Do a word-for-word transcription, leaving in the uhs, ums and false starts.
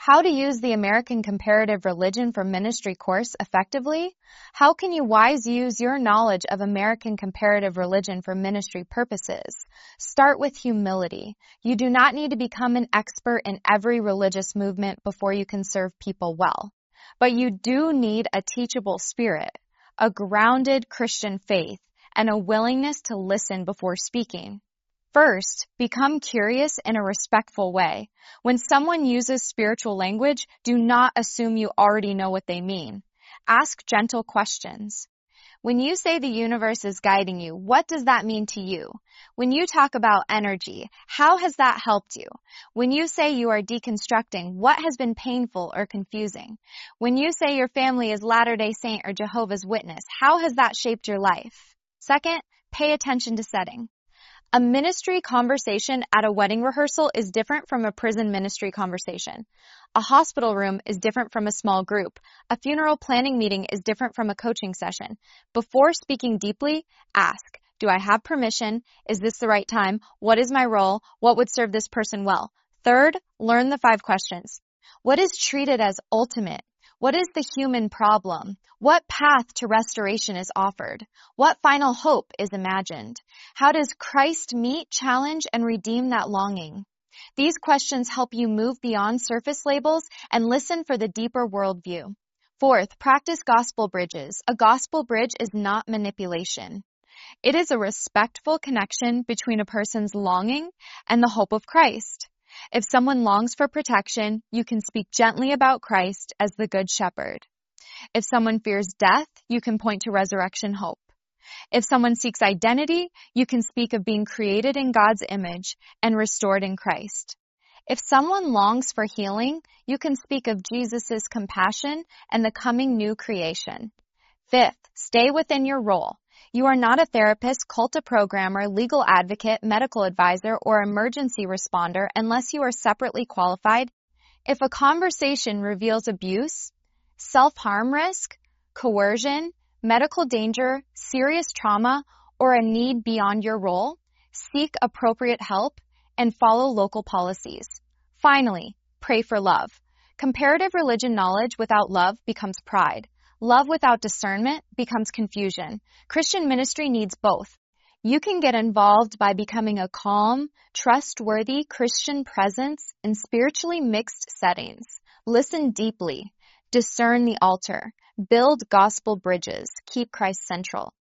How to use the American Comparative Religion for Ministry course effectively? How can you wise use your knowledge of American Comparative Religion for ministry purposes? Start with humility. You do not need to become an expert in every religious movement before you can serve people well. But you do need a teachable spirit, a grounded Christian faith, and a willingness to listen before speaking. First, become curious in a respectful way. When someone uses spiritual language, do not assume you already know what they mean. Ask gentle questions. When you say the universe is guiding you, what does that mean to you? When you talk about energy, how has that helped you? When you say you are deconstructing, what has been painful or confusing? When you say your family is Latter-day Saint or Jehovah's Witness, how has that shaped your life? Second, pay attention to setting. A ministry conversation at a wedding rehearsal is different from a prison ministry conversation. A hospital room is different from a small group. A funeral planning meeting is different from a coaching session. Before speaking deeply, ask, do I have permission? Is this the right time? What is my role? What would serve this person well? Third, learn the five questions. What is treated as ultimate? What is the human problem? What path to restoration is offered? What final hope is imagined? How does Christ meet, challenge, and redeem that longing? These questions help you move beyond surface labels and listen for the deeper worldview. Fourth, practice gospel bridges. A gospel bridge is not manipulation. It is a respectful connection between a person's longing and the hope of Christ. If someone longs for protection, you can speak gently about Christ as the Good Shepherd. If someone fears death, you can point to resurrection hope. If someone seeks identity, you can speak of being created in God's image and restored in Christ. If someone longs for healing, you can speak of Jesus' compassion and the coming new creation. Fifth, stay within your role. You are not a therapist, culta programmer, legal advocate, medical advisor, or emergency responder unless you are separately qualified. If a conversation reveals abuse, self-harm risk, coercion, medical danger, serious trauma, or a need beyond your role, seek appropriate help and follow local policies. Finally, pray for love. Comparative religion knowledge without love becomes pride. Love without discernment becomes confusion. Christian ministry needs both. You can get involved by becoming a calm, trustworthy Christian presence in spiritually mixed settings. Listen deeply. Discern the altar. Build gospel bridges. Keep Christ central.